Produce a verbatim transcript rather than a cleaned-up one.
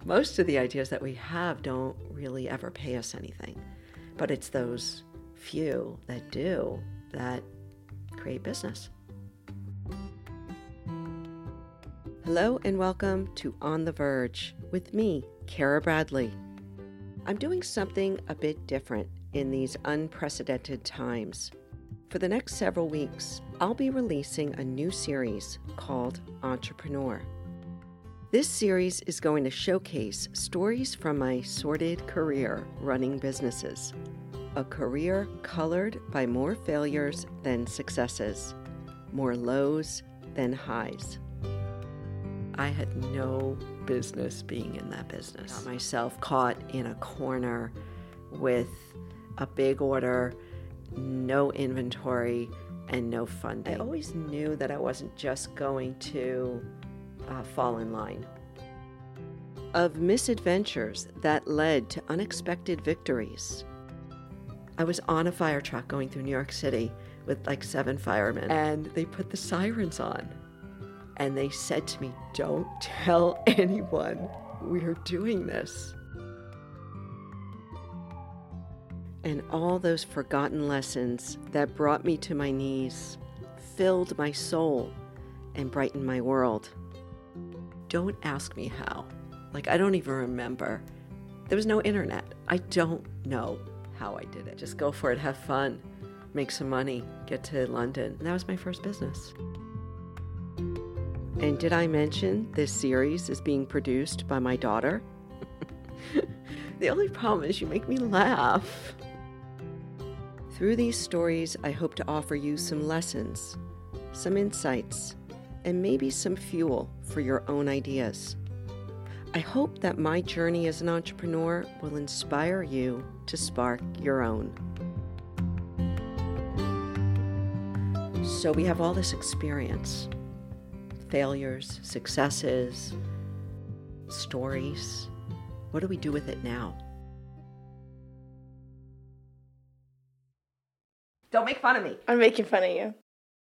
Most of the ideas that we have don't really ever pay us anything, but it's those few that do that create business. Hello and welcome to On the Verge with me, Kara Bradley. I'm doing something a bit different in these unprecedented times. For the next several weeks, I'll be releasing a new series called Entrepreneur. This series is going to showcase stories from my sordid career running businesses. A career colored by more failures than successes, more lows than highs. I had no business being in that business. I got myself caught in a corner with a big order, no inventory, and no funding. I always knew that I wasn't just going to uh, fall in line. Of misadventures that led to unexpected victories. I was on a fire truck going through New York City with like seven firemen, and they put the sirens on. And they said to me, "Don't tell anyone we're doing this." And all those forgotten lessons that brought me to my knees, filled my soul, and brightened my world. Don't ask me how. Like, I don't even remember. There was no internet. I don't know how I did it. Just go for it, have fun, make some money, get to London. And that was my first business. And did I mention this series is being produced by my daughter? The only problem is you make me laugh. Through these stories, I hope to offer you some lessons, some insights, and maybe some fuel for your own ideas. I hope that my journey as an entrepreneur will inspire you to spark your own. So we have all this experience. Failures, successes, stories. What do we do with it now? Don't make fun of me. I'm making fun of you.